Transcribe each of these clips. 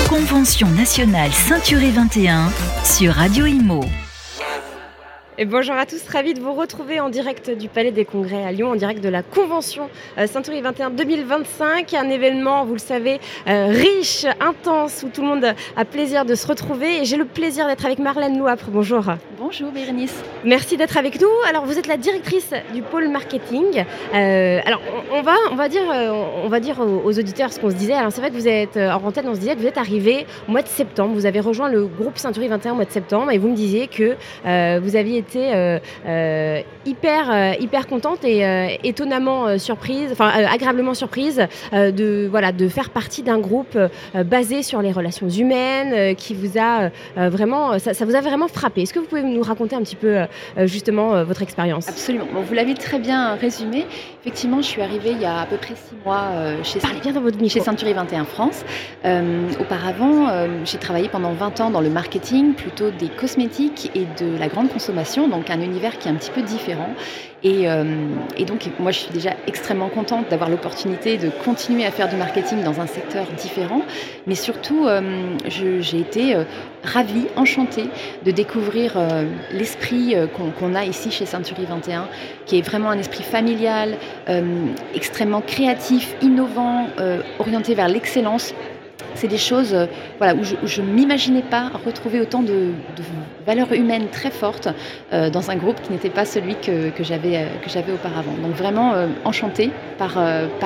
Convention nationale Ceinturé 21 sur Radio Imo. Et bonjour à tous, ravi de vous retrouver en direct du Palais des Congrès à Lyon, en direct de la Convention Ceinturé 21 2025, un événement, vous le savez, riche, intense, où tout le monde a plaisir de se retrouver. Et j'ai le plaisir d'être avec Marlène Louapre. Bonjour. Bonjour Bérénice. Merci d'être avec nous. Alors vous êtes la directrice du pôle marketing. Alors on va dire aux auditeurs ce qu'on se disait. Alors c'est vrai que vous êtes en antenne, on se disait que vous êtes arrivé au mois de septembre. Vous avez rejoint le groupe Ceinturé 21 au mois de septembre et vous me disiez que vous aviez été hyper contente et étonnamment surprise, agréablement surprise de faire partie d'un groupe basé sur les relations humaines qui vous a vraiment, ça vous a vraiment frappé. Est-ce que vous pouvez nous raconter un petit peu justement votre expérience ? Absolument. Bon, vous l'avez très bien résumé. Effectivement, je suis arrivée il y a à peu près 6 mois chez Ceinturé 21 France. Auparavant, j'ai travaillé pendant 20 ans dans le marketing, plutôt des cosmétiques et de la grande consommation, donc un univers qui est un petit peu différent. Et donc, moi, je suis déjà extrêmement contente d'avoir l'opportunité de continuer à faire du marketing dans un secteur différent. Mais surtout, j'ai été ravie, enchantée de découvrir l'esprit qu'on a ici chez Ceinturé 21, qui est vraiment un esprit familial, extrêmement créatif, innovant, orienté vers l'excellence. C'est des choses où je ne m'imaginais pas retrouver autant de valeurs humaines très fortes dans un groupe qui n'était pas celui que j'avais auparavant. Donc vraiment enchantée par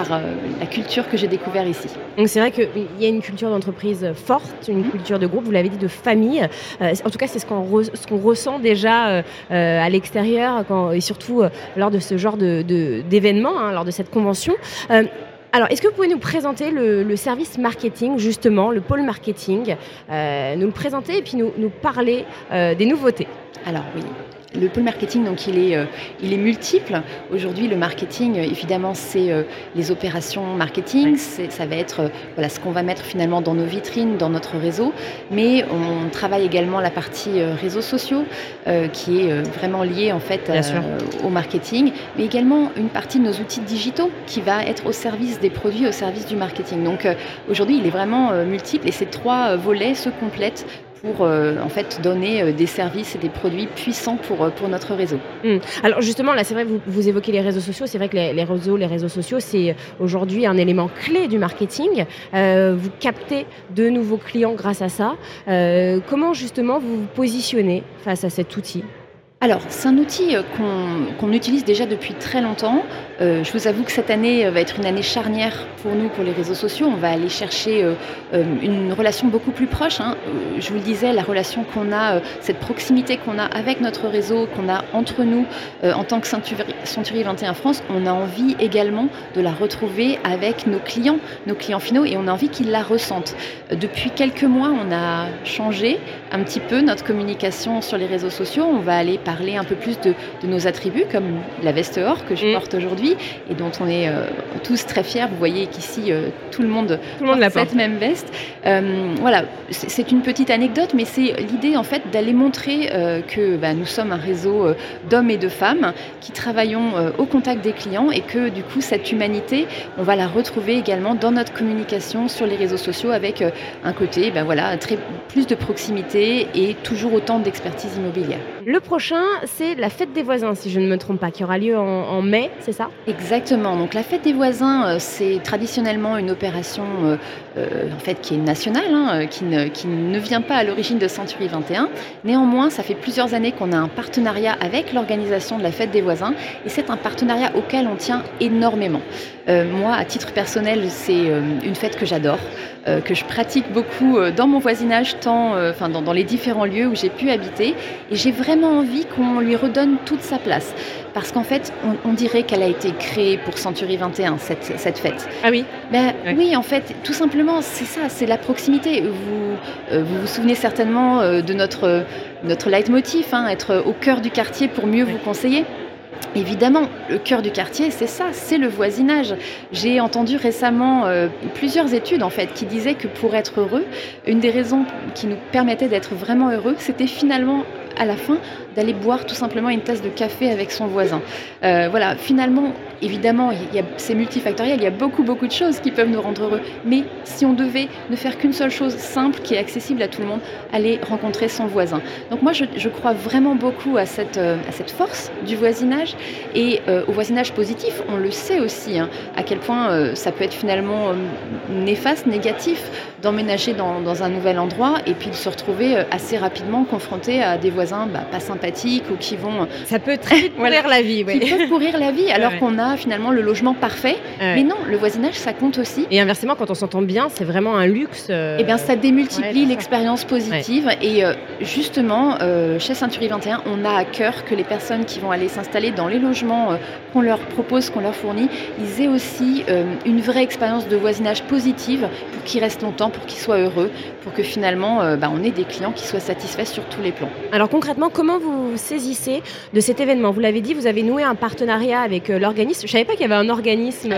la culture que j'ai découverte ici. Donc c'est vrai qu'il y a une culture d'entreprise forte, une culture de groupe, vous l'avez dit, de famille. En tout cas, c'est ce qu'on ressent déjà à l'extérieur et surtout lors de ce genre d'événements, lors de cette convention. Alors, est-ce que vous pouvez nous présenter le service marketing, justement, le pôle marketing, nous le présenter et puis nous parler des nouveautés ? Alors oui. Le pôle marketing, donc, il est multiple. Aujourd'hui, le marketing, évidemment, c'est les opérations marketing. Ça va être ce qu'on va mettre finalement dans nos vitrines, dans notre réseau. Mais on travaille également la partie réseaux sociaux, qui est vraiment liée en fait au marketing. Mais également une partie de nos outils digitaux qui va être au service des produits, au service du marketing. Donc aujourd'hui, il est vraiment multiple et ces 3 volets se complètent pour en fait donner des services et des produits puissants pour notre réseau. Alors justement, là c'est vrai, vous évoquez les réseaux sociaux, c'est vrai que les réseaux sociaux, c'est aujourd'hui un élément clé du marketing. Vous captez de nouveaux clients grâce à ça. Comment justement vous vous positionnez face à cet outil ? Alors, c'est un outil qu'on utilise déjà depuis très longtemps. Je vous avoue que cette année va être une année charnière pour nous, pour les réseaux sociaux. On va aller chercher une relation beaucoup plus proche. Je vous le disais, la relation qu'on a, cette proximité qu'on a avec notre réseau, qu'on a entre nous en tant que Ceinturé 21 France, on a envie également de la retrouver avec nos clients finaux, et on a envie qu'ils la ressentent. Depuis quelques mois, on a changé un petit peu notre communication sur les réseaux sociaux. On va aller parler un peu plus de nos attributs, comme la veste or que je porte aujourd'hui et dont on est tous très fiers. Vous voyez qu'ici, tout le monde porte cette même veste. C'est une petite anecdote, mais c'est l'idée en fait d'aller montrer que nous sommes un réseau d'hommes et de femmes qui travaillons au contact des clients et que du coup, cette humanité, on va la retrouver également dans notre communication sur les réseaux sociaux avec un côté, plus de proximité et toujours autant d'expertise immobilière. Le prochain, c'est la fête des voisins, si je ne me trompe pas, qui aura lieu en mai, c'est ça ? Exactement. Donc la fête des voisins, c'est traditionnellement une opération en fait qui est nationale, qui ne vient pas à l'origine de Ceinturé 21. Néanmoins, ça fait plusieurs années qu'on a un partenariat avec l'organisation de la fête des voisins et c'est un partenariat auquel on tient énormément. Moi, à titre personnel, c'est une fête que j'adore, que je pratique beaucoup dans mon voisinage, dans les différents lieux où j'ai pu habiter, et j'ai vraiment envie qu'on lui redonne toute sa place. Parce qu'en fait, on dirait qu'elle a été créée pour Ceinturé 21, cette fête. Ah oui ? Oui, en fait, tout simplement, c'est ça, c'est la proximité. Vous souvenez certainement de notre leitmotiv, être au cœur du quartier pour mieux vous conseiller. Évidemment, le cœur du quartier, c'est ça, c'est le voisinage. J'ai entendu récemment plusieurs études en fait qui disaient que pour être heureux, une des raisons qui nous permettait d'être vraiment heureux, c'était finalement à la fin d'aller boire tout simplement une tasse de café avec son voisin. Voilà, finalement, évidemment, c'est multifactoriel, il y a beaucoup de choses qui peuvent nous rendre heureux. Mais si on devait ne faire qu'une seule chose simple, qui est accessible à tout le monde, aller rencontrer son voisin. Donc moi, je crois vraiment beaucoup à cette force du voisinage et au voisinage positif. On le sait aussi, à quel point ça peut être finalement néfaste, négatif, d'emménager dans un nouvel endroit et puis de se retrouver assez rapidement confronté à des voisins pas sympathiques ou qui vont... Ça peut très vite pourrir la vie. Qui peuvent pourrir la vie alors qu'on a finalement le logement parfait. Mais non, le voisinage, ça compte aussi. Et inversement, quand on s'entend bien, c'est vraiment un luxe. Eh bien, ça démultiplie l'expérience positive. Ouais. Et justement, chez Century 21, on a à cœur que les personnes qui vont aller s'installer dans les logements qu'on leur propose, qu'on leur fournit, ils aient aussi une vraie expérience de voisinage positive pour qu'ils restent longtemps, pour qu'ils soient heureux, pour que finalement, on ait des clients qui soient satisfaits sur tous les plans. Alors concrètement, comment vous saisissez de cet événement ? Vous l'avez dit, vous avez noué un partenariat avec l'organisme. Je ne savais pas qu'il y avait un organisme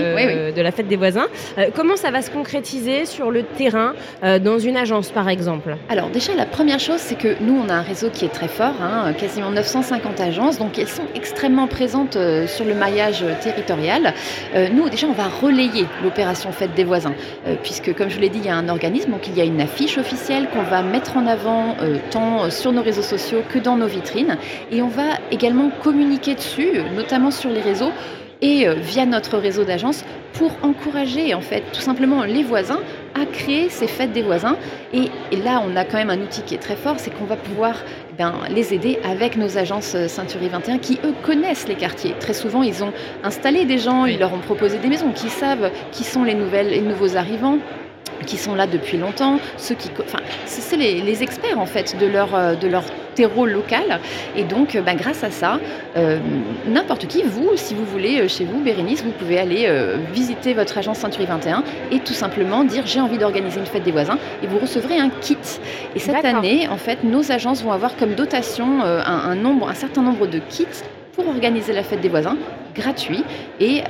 de la fête des voisins. Comment ça va se concrétiser sur le terrain dans une agence, par exemple ? Alors déjà, la première chose, c'est que nous, on a un réseau qui est très fort, quasiment 950 agences, donc elles sont extrêmement présentes sur le maillage territorial. Nous, déjà, on va relayer l'opération Fête des voisins, puisque, comme je vous l'ai dit, il y a un organisme, donc il y a une affiche officielle qu'on va mettre en avant tant sur nos réseaux sociaux que dans nos vitrines, et on va également communiquer dessus, notamment sur les réseaux, et via notre réseau d'agences pour encourager en fait tout simplement les voisins à créer ces fêtes des voisins. Et là, on a quand même un outil qui est très fort, c'est qu'on va pouvoir les aider avec nos agences Century 21 qui, eux, connaissent les quartiers. Très souvent, ils ont installé des gens, ils leur ont proposé des maisons, qui savent qui sont les nouveaux arrivants, qui sont là depuis longtemps, c'est les experts en fait de leur terreau local. Et donc, grâce à ça, n'importe qui, vous, si vous voulez, chez vous, Bérénice, vous pouvez aller visiter votre agence Century 21 et tout simplement dire j'ai envie d'organiser une fête des voisins et vous recevrez un kit. Et cette année, en fait, nos agences vont avoir comme dotation un certain nombre de kits pour organiser la fête des voisins, gratuit. Et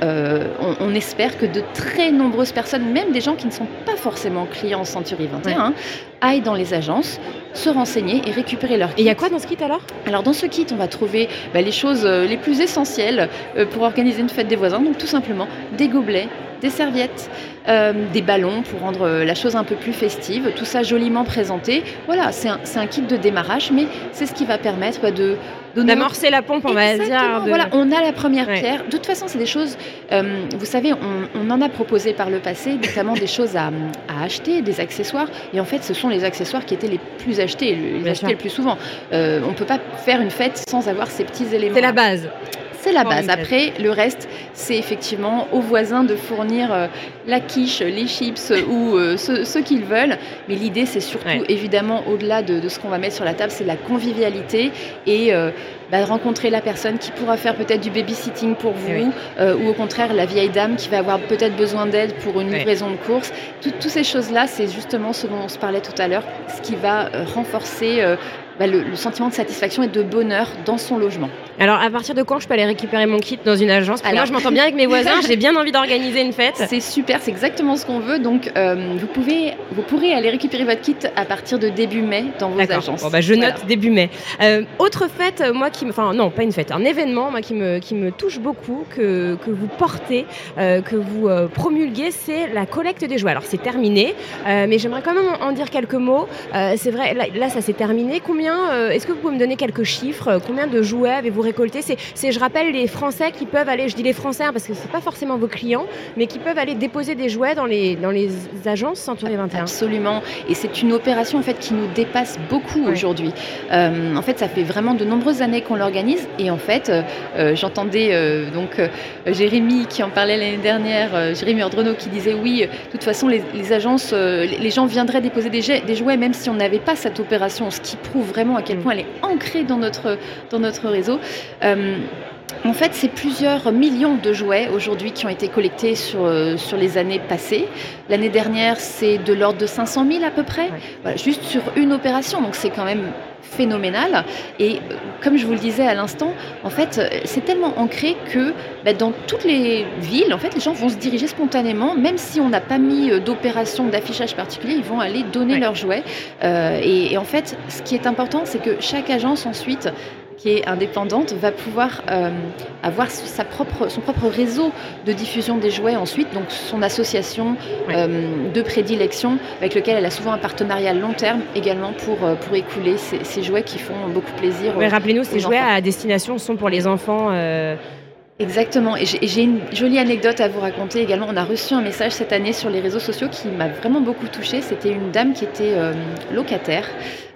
on espère que de très nombreuses personnes, même des gens qui ne sont pas forcément clients Century 21, aillent dans les agences, se renseigner et récupérer leur kit. Et il y a quoi dans ce kit alors ? Alors dans ce kit, on va trouver les choses les plus essentielles pour organiser une fête des voisins. Donc tout simplement des gobelets, des serviettes, des ballons pour rendre la chose un peu plus festive, tout ça joliment présenté. Voilà, c'est un kit de démarrage, mais c'est ce qui va permettre d'amorcer la pompe, on va dire. Voilà, on a la première pierre. De toute façon, c'est des choses, vous savez, on en a proposé par le passé, notamment des choses à acheter, des accessoires. Et en fait, ce sont les accessoires qui étaient les plus achetés, le plus souvent. On ne peut pas faire une fête sans avoir ces petits éléments. C'est la base. C'est la base. Après, le reste, c'est effectivement aux voisins de fournir la quiche, les chips ou ce qu'ils veulent. Mais l'idée, c'est surtout, évidemment, au-delà de ce qu'on va mettre sur la table, c'est la convivialité et rencontrer la personne qui pourra faire peut-être du babysitting pour vous ou au contraire, la vieille dame qui va avoir peut-être besoin d'aide pour une livraison de courses. Toutes ces choses-là, c'est justement ce dont on se parlait tout à l'heure, ce qui va renforcer le sentiment de satisfaction et de bonheur dans son logement. Alors, à partir de quand je peux aller récupérer mon kit dans une agence ? Parce que moi, je m'entends bien avec mes voisins, j'ai bien envie d'organiser une fête. C'est super, c'est exactement ce qu'on veut. Donc, vous pourrez aller récupérer votre kit à partir de début mai dans vos agences. Bon, je note début mai. Autre fête, pas une fête, un événement qui me touche beaucoup, que vous portez, que vous promulguez, c'est la collecte des jouets. Alors, c'est terminé, mais j'aimerais quand même en dire quelques mots. C'est vrai, là, ça s'est terminé. Est-ce que vous pouvez me donner quelques chiffres ? Combien de jouets avez-vous récolté ? C'est, je rappelle, les Français qui peuvent aller, je dis les Français parce que c'est pas forcément vos clients, mais qui peuvent aller déposer des jouets dans les agences Century 21. Absolument. Et c'est une opération en fait qui nous dépasse beaucoup aujourd'hui. En fait, ça fait vraiment de nombreuses années qu'on l'organise. Et en fait, j'entendais Jérémy qui en parlait l'année dernière, Jérémy Ordrenault qui disait oui, de toute façon, les agences, les gens viendraient déposer des jouets même si on n'avait pas cette opération, ce qui prouve vraiment à quel point elle est ancrée dans notre réseau. En fait, c'est plusieurs millions de jouets aujourd'hui qui ont été collectés sur les années passées. L'année dernière, c'est de l'ordre de 500 000 à peu près, voilà, juste sur une opération. Donc c'est quand même phénoménal. Et comme je vous le disais à l'instant, en fait, c'est tellement ancré que dans toutes les villes, en fait, les gens vont se diriger spontanément, même si on n'a pas mis d'opération d'affichage particulier, ils vont aller donner leurs jouets. Et en fait, ce qui est important, c'est que chaque agence ensuite qui est indépendante, va pouvoir avoir son propre réseau de diffusion des jouets ensuite, donc son association de prédilection avec lequel elle a souvent un partenariat long terme également pour écouler ces jouets qui font beaucoup plaisir. Rappelez-nous, ces jouets à destination sont pour les enfants. Exactement, et j'ai une jolie anecdote à vous raconter également. On a reçu un message cette année sur les réseaux sociaux qui m'a vraiment beaucoup touchée. C'était une dame qui était locataire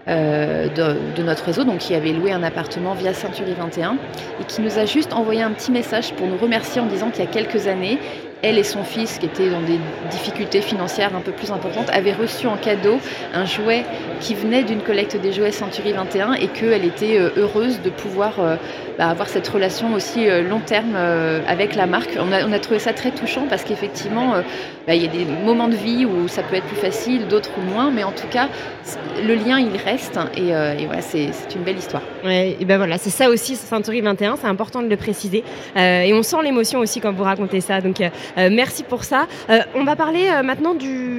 de notre réseau, donc qui avait loué un appartement via Century 21 et qui nous a juste envoyé un petit message pour nous remercier en disant qu'il y a quelques années, elle et son fils, qui étaient dans des difficultés financières un peu plus importantes, avaient reçu en cadeau un jouet qui venait d'une collecte des jouets Century 21 et qu'elle était heureuse de pouvoir avoir cette relation aussi long terme avec la marque. On a trouvé ça très touchant parce qu'effectivement, il y a des moments de vie où ça peut être plus facile, d'autres moins, mais en tout cas, le lien, il reste et voilà, c'est une belle histoire. Ouais, et ben voilà, c'est ça aussi, Century 21, c'est important de le préciser. Et on sent l'émotion aussi quand vous racontez ça, donc merci pour ça. On va parler maintenant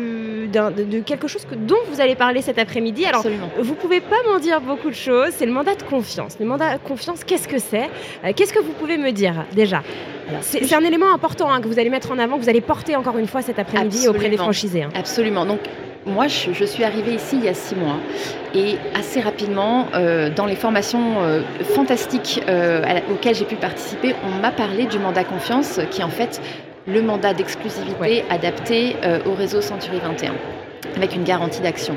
de quelque chose dont vous allez parler cet après-midi. Alors, absolument. Vous ne pouvez pas m'en dire beaucoup de choses, c'est le mandat de confiance. Le mandat de confiance, qu'est-ce que c'est ? Qu'est-ce que vous pouvez me dire déjà ? C'est un élément important que vous allez mettre en avant, que vous allez porter encore une fois cet après-midi auprès des franchisés. Absolument. Donc, moi, je suis arrivée ici il y a 6 mois et assez rapidement, dans les formations fantastiques auxquelles j'ai pu participer, on m'a parlé du mandat confiance qui est en fait le mandat d'exclusivité adapté au réseau Century 21 avec une garantie d'action.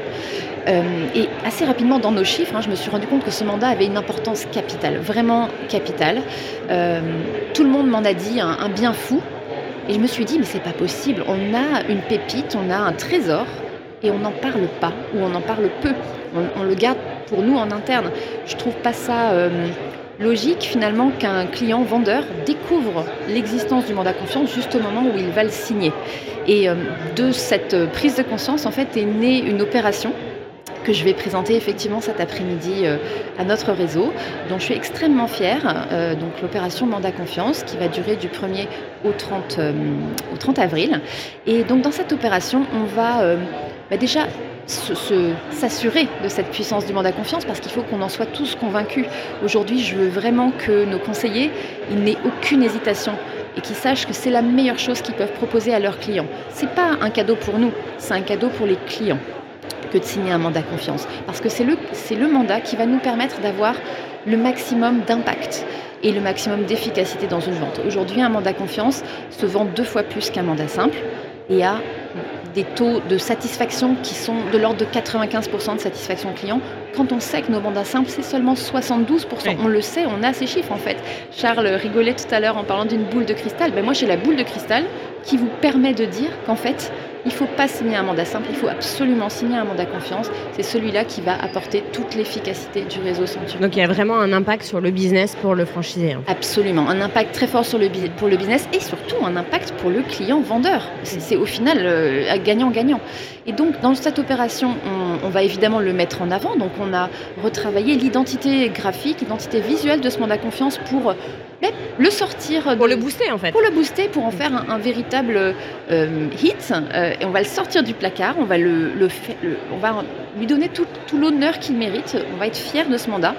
Et assez rapidement dans nos chiffres, je me suis rendu compte que ce mandat avait une importance capitale, vraiment capitale. Tout le monde m'en a dit un bien fou et je me suis dit mais c'est pas possible, on a une pépite, on a un trésor et on n'en parle pas ou on en parle peu, on le garde pour nous en interne. Je trouve pas ça logique finalement qu'un client vendeur découvre l'existence du mandat confiance juste au moment où il va le signer. Et de cette prise de conscience en fait est née une opération que je vais présenter effectivement cet après-midi à notre réseau, dont je suis extrêmement fière. Donc l'opération Mandat Confiance qui va durer du 1er au 30 avril. Et donc dans cette opération, on va déjà s'assurer de cette puissance du mandat confiance parce qu'il faut qu'on en soit tous convaincus. Aujourd'hui, je veux vraiment que nos conseillers n'aient aucune hésitation et qu'ils sachent que c'est la meilleure chose qu'ils peuvent proposer à leurs clients. Ce n'est pas un cadeau pour nous, c'est un cadeau pour les clients que de signer un mandat confiance. Parce que c'est le mandat qui va nous permettre d'avoir le maximum d'impact et le maximum d'efficacité dans une vente. Aujourd'hui, un mandat confiance se vend 2 fois plus qu'un mandat simple et a des taux de satisfaction qui sont de l'ordre de 95% de satisfaction client, quand on sait que nos mandats simples, c'est seulement 72%. Oui. On le sait, on a ces chiffres en fait. Charles rigolait tout à l'heure en parlant d'une boule de cristal. Moi, j'ai la boule de cristal qui vous permet de dire qu'en fait, il ne faut pas signer un mandat simple, il faut absolument signer un mandat confiance. C'est celui-là qui va apporter toute l'efficacité du réseau Century. Donc il y a vraiment un impact sur le business pour le franchisé. Absolument, un impact très fort pour le business et surtout un impact pour le client vendeur. C'est au final gagnant-gagnant. Et donc dans cette opération, on va évidemment le mettre en avant. Donc on a retravaillé l'identité graphique, l'identité visuelle de ce mandat confiance pour le sortir. Pour le booster en fait. Pour le booster, pour en faire un véritable hit. Et on va le sortir du placard, on va, on va lui donner tout l'honneur qu'il mérite. On va être fiers de ce mandat.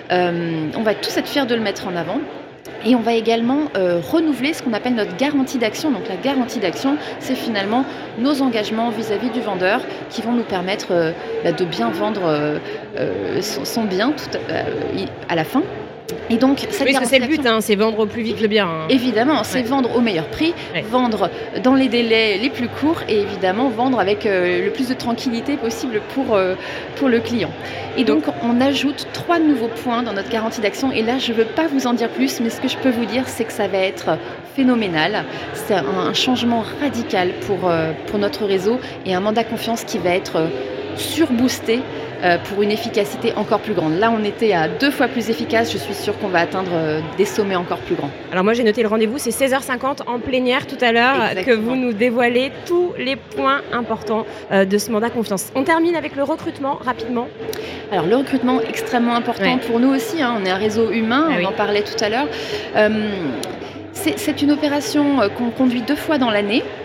On va tous être fiers de le mettre en avant. Et on va également renouveler ce qu'on appelle notre garantie d'action. Donc la garantie d'action, c'est finalement nos engagements vis-à-vis du vendeur qui vont nous permettre de bien vendre son bien à la fin. Et donc, cette parce que c'est le but, c'est vendre au plus vite le bien. Évidemment, c'est vendre au meilleur prix, vendre dans les délais les plus courts et évidemment vendre avec le plus de tranquillité possible pour le client. Et donc, on ajoute 3 nouveaux points dans notre garantie d'action. Et là, je ne veux pas vous en dire plus, mais ce que je peux vous dire, c'est que ça va être phénoménal. C'est un changement radical pour notre réseau et un mandat confiance qui va être surboosté pour une efficacité encore plus grande. Là, on était à 2 fois plus efficace. Je suis sûre qu'on va atteindre des sommets encore plus grands. Alors moi, j'ai noté le rendez-vous, c'est 16h50 en plénière tout à l'heure. Exactement. Que vous nous dévoilez tous les points importants de ce mandat confiance. On termine avec le recrutement rapidement. Alors le recrutement extrêmement important pour nous aussi. On est un réseau humain, on en parlait tout à l'heure. C'est une opération qu'on conduit 2 fois dans l'année.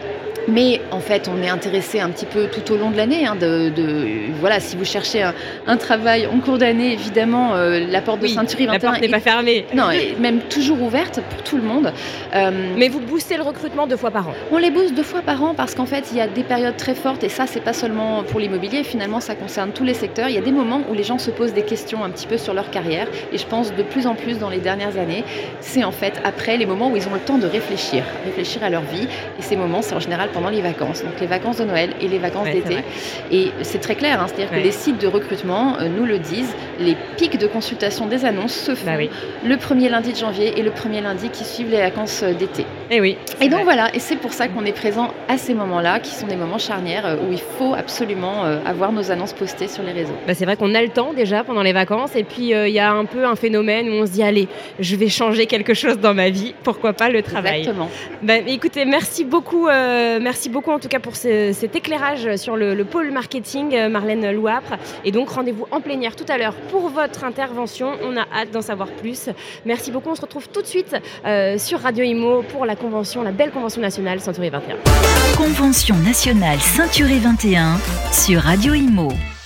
Mais en fait, on est intéressé un petit peu tout au long de l'année. Voilà, si vous cherchez un travail en cours d'année, évidemment, la porte de Century 21 la porte n'est pas fermée. Non, est même toujours ouverte pour tout le monde. Mais vous boostez le recrutement 2 fois par an. On les booste 2 fois par an parce qu'en fait, il y a des périodes très fortes et ça, c'est pas seulement pour l'immobilier. Finalement, ça concerne tous les secteurs. Il y a des moments où les gens se posent des questions un petit peu sur leur carrière et je pense de plus en plus dans les dernières années, c'est en fait après les moments où ils ont le temps de réfléchir à leur vie. Et ces moments, c'est en général pendant les vacances. Donc les vacances de Noël et les vacances d'été. Et c'est très clair, c'est-à-dire que les sites de recrutement nous le disent, les pics de consultation des annonces se font le premier lundi de janvier et le premier lundi qui suivent les vacances d'été. Et donc voilà, et c'est pour ça qu'on est présent à ces moments-là, qui sont des moments charnières où il faut absolument avoir nos annonces postées sur les réseaux. C'est vrai qu'on a le temps déjà pendant les vacances et puis il y a un peu un phénomène où on se dit allez, je vais changer quelque chose dans ma vie, pourquoi pas le travail. Exactement. Écoutez, merci beaucoup en tout cas pour cet éclairage sur le pôle marketing, Marlène Louapre. Et donc rendez-vous en plénière tout à l'heure pour votre intervention. On a hâte d'en savoir plus. Merci beaucoup. On se retrouve tout de suite sur Radio Imo pour la belle convention nationale Century 21. Convention nationale Century 21 sur Radio Imo.